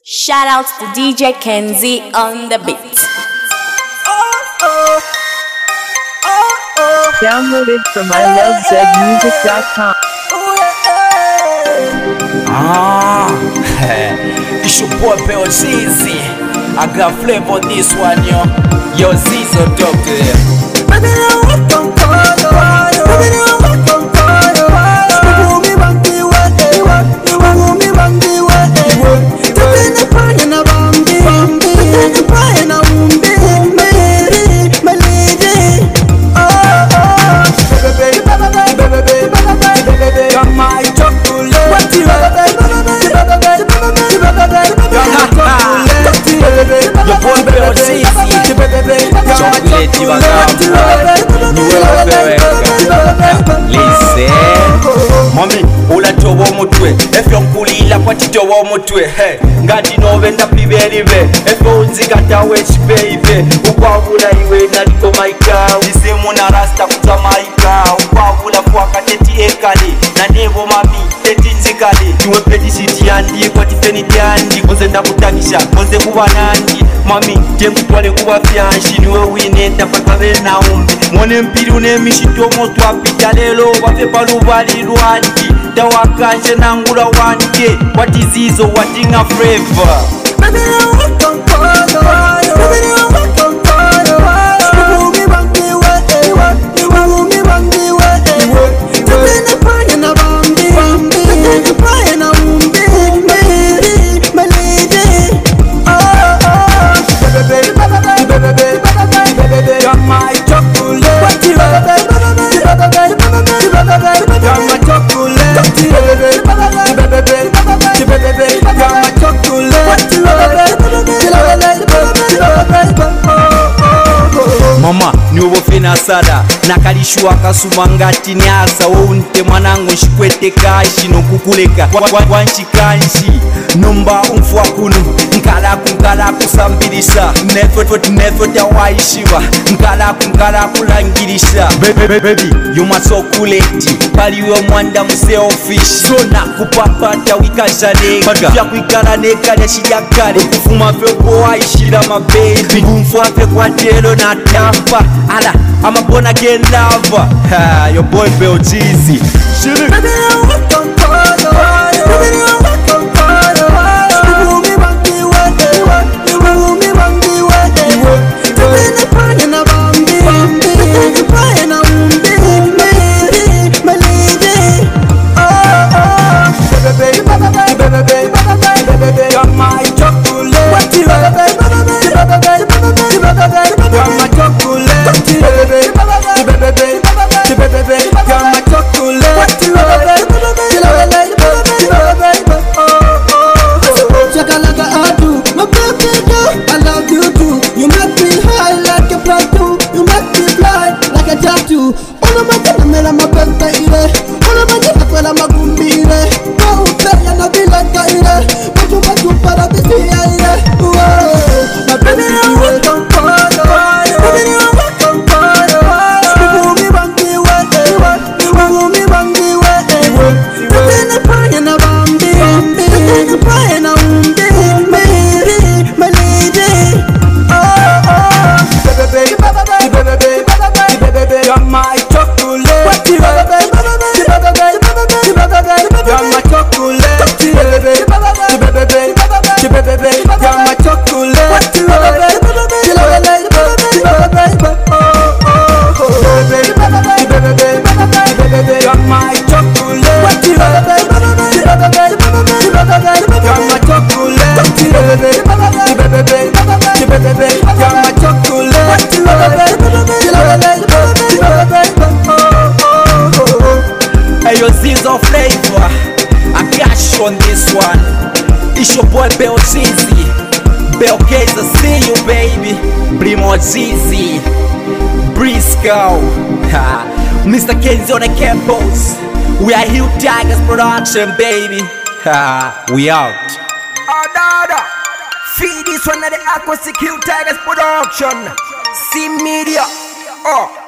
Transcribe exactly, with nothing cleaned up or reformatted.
Shout out to D J Kenzie on the beat. Downloaded from I love zed music dot com. Ah, it's your boy Bell Zizi. I got flavor on this one, yo. Yo, Zizo doctor. Baby, I want to call you. Baby, I want to call you. You me bang the way, you me bang the way. Taking the pain in a bambi, taking the pain in a umbi, Mary, my lady. Oh oh, baby, baby, baby, baby, baby, baby, you're my chocolate. What you baby, baby, baby, baby, baby, you're my chocolate. Your boy Bell Zizi. Chocolate, you Listen, mommy, ula towo mutwe. Efyo nkulila kwa titowo mutwe. Hey, ngati nove ndapibelive. Efyo unzika tawe chipeive. Ukwavula iwe naliko maika. Isimu na rasta kuta maika. Ukwavula kwa kateti ekali. Na nevo mami, teti nzikali. Tuwe peti shiti yandi, kwa tifeni tiandi. Koze ndakutakisha, koze kuwa nandi. Mami, tengu twale kuwa fianshi. Niwe wine, tapakawe na umbi. Mwone mpiri unemishito motu apita lelo. Wafe palu wali luanji. Tawakanje na ngula wanke. What is Zizo, what in a flavor? Baby, I want to call you. Baby, I want to call you. You me bang the way, you me bang the way. Taking the pain in a bambi, taking the pain in a umbi, Mary, my lady. Oh oh, baby, baby, baby, baby, baby, baby, you're my chocolate. What you baby, baby, baby, baby, baby, you're my chocolate. Mama, niwo fena sada nakalishwa kasuma ngati nyasa wounte mwanangu nshikwete kashi nokukuleka kwa nchikanshi nomba umfu wakunu nkalaku nkalaku sambilisa nefot nefot ya waishiwa nkalaku nkalaku langilisha baby baby you my chocolate paliwe mwanda muselfish zona kupapata wikajane vya kuikala nekale shiyakale kufuma vyo waishira my baby umfu wafe kwa telo na tampa ala I'm a born again lover. Ha, your boy Bell Zizi. Baby, I want to call you. Baby, I want to call you. You me bang the way, you me bang the way. Taking the pain in a bambi, taking the pain in a umbi, Mary, my lady. Oh oh, baby, baby, baby, baby, baby, baby, you're my chocolate. What you baby, baby, baby, baby, baby, you're my chocolate. Hey, yo, Zizo flavor. I got you on this one. It's your boy Bell Zizi. Bell Case, I see you, baby. Brimo Zizi. Briscoe. Ha. Mister Kenzie on the campus. We are Hill Tigers production, baby. Ha. We out. Order. Feed this one of the Aqua Hill Tigers production. See media. Oh.